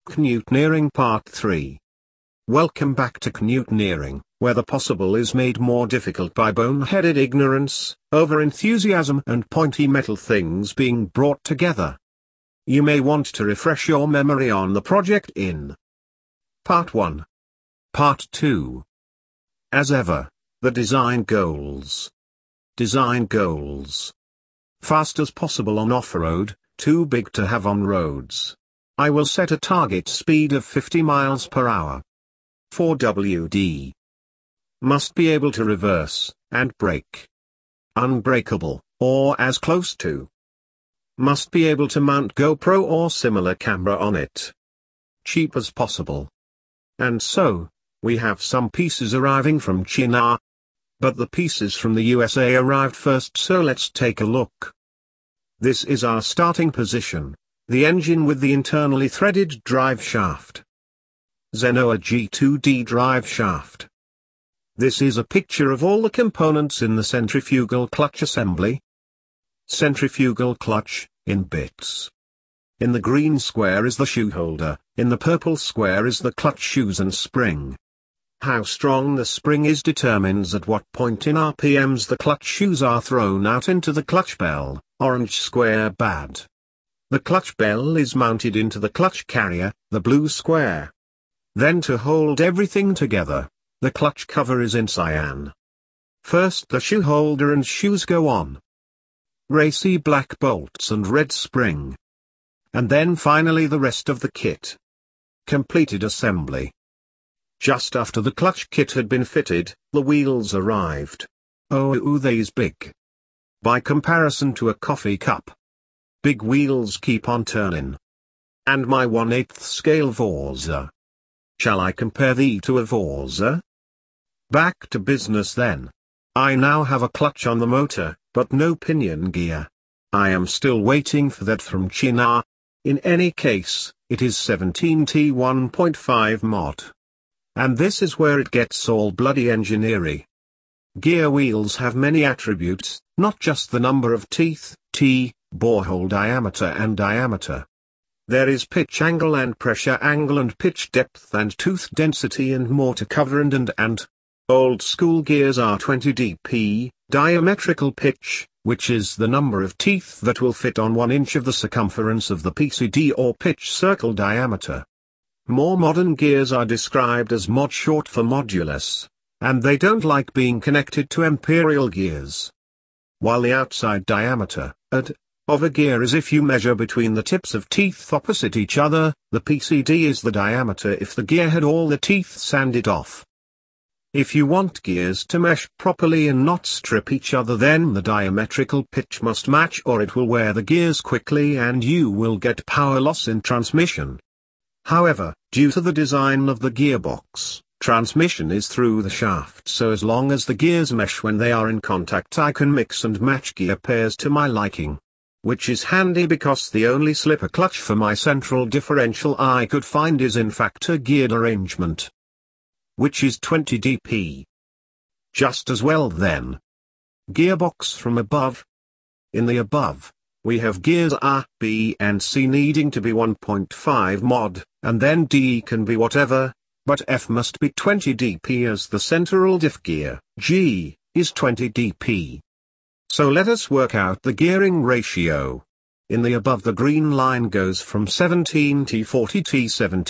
Canyoneering Part 3. Welcome back to Canyoneering, where the possible is made more difficult by boneheaded ignorance, over-enthusiasm and pointy metal things being brought together. You may want to refresh your memory on the project in Part 1. Part 2. As ever, the design goals. Design goals. Fast as possible on off-road, too big to have on roads. I will set a target speed of 50 miles per hour. 4WD. Must be able to reverse, and brake. Unbreakable, or as close to. Must be able to mount GoPro or similar camera on it. Cheap as possible. And so, we have some pieces arriving from China. But the pieces from the USA arrived first, so let's take a look. This is our starting position. The engine with the internally threaded drive shaft. Zenoah G2D drive shaft. This is a picture of all the components in the centrifugal clutch assembly. Centrifugal clutch, in bits. In the green square is the shoe holder, in the purple square is the clutch shoes and spring. How strong the spring is determines at what point in RPMs the clutch shoes are thrown out into the clutch bell, orange square bad. The clutch bell is mounted into the clutch carrier, the blue square. Then to hold everything together, the clutch cover is in cyan. First the shoe holder and shoes go on. Racy black bolts and red spring. And then finally the rest of the kit. Completed assembly. Just after the clutch kit had been fitted, the wheels arrived. Oh, they's big. By comparison to a coffee cup. Big wheels keep on turning. And my 1/8 scale Forza. Shall I compare thee to a Forza? Back to business then. I now have a clutch on the motor, but no pinion gear. I am still waiting for that from China. In any case, it is 17T 1.5 mod. And this is where it gets all bloody engineering. Gear wheels have many attributes, not just the number of teeth, T, borehole diameter and diameter. There is pitch angle and pressure angle and pitch depth and tooth density and more to cover and. Old school gears are 20 dp, diametrical pitch, which is the number of teeth that will fit on 1 inch of the circumference of the PCD or pitch circle diameter. More modern gears are described as mod, short for modulus, and they don't like being connected to imperial gears. While the outside diameter, of a gear is if you measure between the tips of teeth opposite each other, the PCD is the diameter if the gear had all the teeth sanded off. If you want gears to mesh properly and not strip each other, then the diametrical pitch must match or it will wear the gears quickly and you will get power loss in transmission. However, due to the design of the gearbox, transmission is through the shaft, so as long as the gears mesh when they are in contact, I can mix and match gear pairs to my liking. Which is handy because the only slipper clutch for my central differential I could find is in fact a geared arrangement. Which is 20 dp. Just as well then. Gearbox from above. In the above, we have gears A, B and C needing to be 1.5 mod, and then D can be whatever, but F must be 20 dp as the central diff gear, G, is 20 dp. So let us work out the gearing ratio. In the above the green line goes from 17T 40T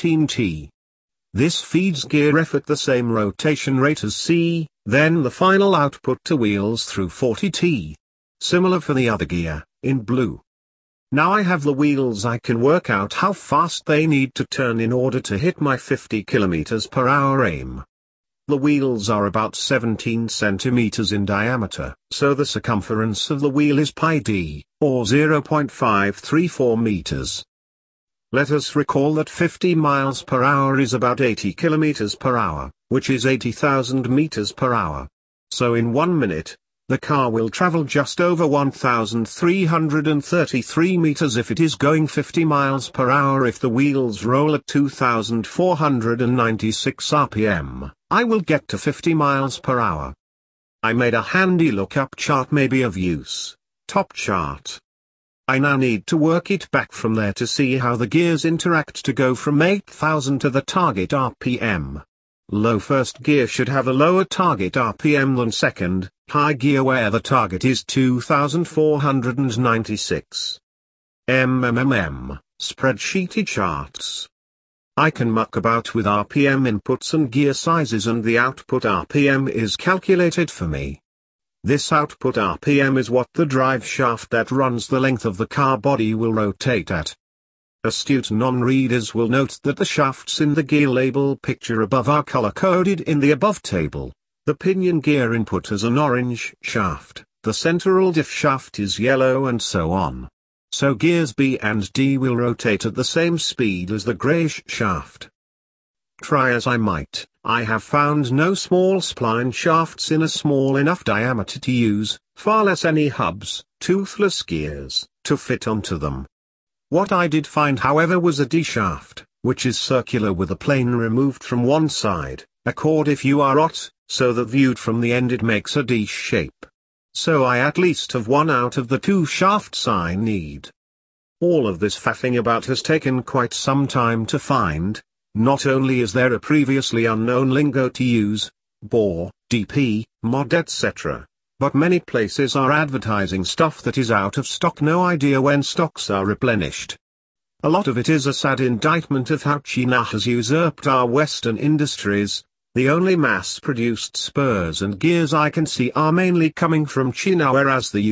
17T. This feeds gear F at the same rotation rate as C, then the final output to wheels through 40T. Similar for the other gear, in blue. Now I have the wheels, I can work out how fast they need to turn in order to hit my 50 km per hour aim. The wheels are about 17 centimeters in diameter, so the circumference of the wheel is pi d, or 0.534 meters. Let us recall that 50 miles per hour is about 80 kilometers per hour, which is 80,000 meters per hour. So in 1 minute, the car will travel just over 1,333 meters if it is going 50 miles per hour. If the wheels roll at 2,496 RPM, I will get to 50 miles per hour. I made a handy lookup chart may be of use. Top chart. I now need to work it back from there to see how the gears interact to go from 8000 to the target RPM. Low first gear should have a lower target RPM than second, high gear where the target is 2496. Spreadsheety charts. I can muck about with RPM inputs and gear sizes and the output RPM is calculated for me. This output RPM is what the drive shaft that runs the length of the car body will rotate at. Astute non-readers will note that the shafts in the gear label picture above are color-coded in the above table. The pinion gear input is an orange shaft, the central diff shaft is yellow and so on. So gears B and D will rotate at the same speed as the grayish shaft. Try as I might, I have found no small spline shafts in a small enough diameter to use, far less any hubs, toothless gears, to fit onto them. What I did find however was a D shaft, which is circular with a plane removed from one side, a chord if you are OT, so that viewed from the end it makes a D shape. So I at least have one out of the two shafts I need. All of this faffing about has taken quite some time to find. Not only is there a previously unknown lingo to use, BOR, DP, mod etc., but many places are advertising stuff that is out of stock, no idea when stocks are replenished. A lot of it is a sad indictment of how China has usurped our Western industries. The only mass-produced spurs and gears I can see are mainly coming from China, whereas the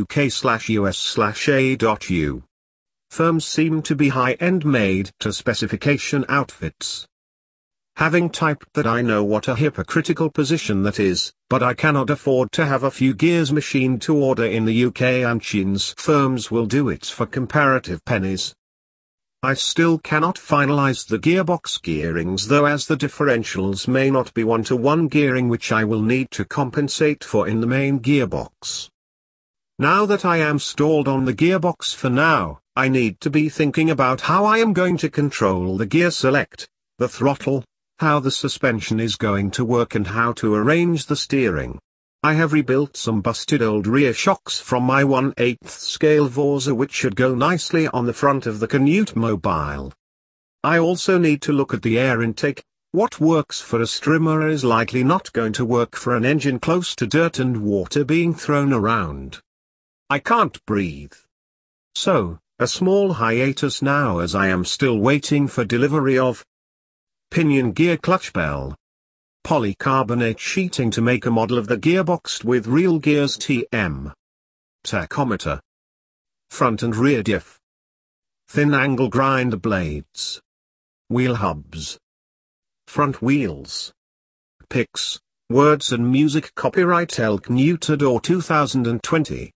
UK/US/A.U. firms seem to be high-end made-to-specification outfits. Having typed that, I know what a hypocritical position that is, but I cannot afford to have a few gears machined to order in the UK, and Chinese firms will do it for comparative pennies. I still cannot finalize the gearbox gearings though, as the differentials may not be one-to-one gearing, which I will need to compensate for in the main gearbox. Now that I am stalled on the gearbox for now, I need to be thinking about how I am going to control the gear select, the throttle, how the suspension is going to work and how to arrange the steering. I have rebuilt some busted old rear shocks from my 1/8 scale Vorza, which should go nicely on the front of the Canute Mobile. I also need to look at the air intake. What works for a strimmer is likely not going to work for an engine close to dirt and water being thrown around. I can't breathe. So, a small hiatus now as I am still waiting for delivery of pinion gear clutch bell. Polycarbonate sheeting to make a model of the gearbox with real gears. TM. Tachometer. Front and rear diff. Thin angle grinder blades. Wheel hubs. Front wheels. Picks, words and music, copyright El Canutador 2020.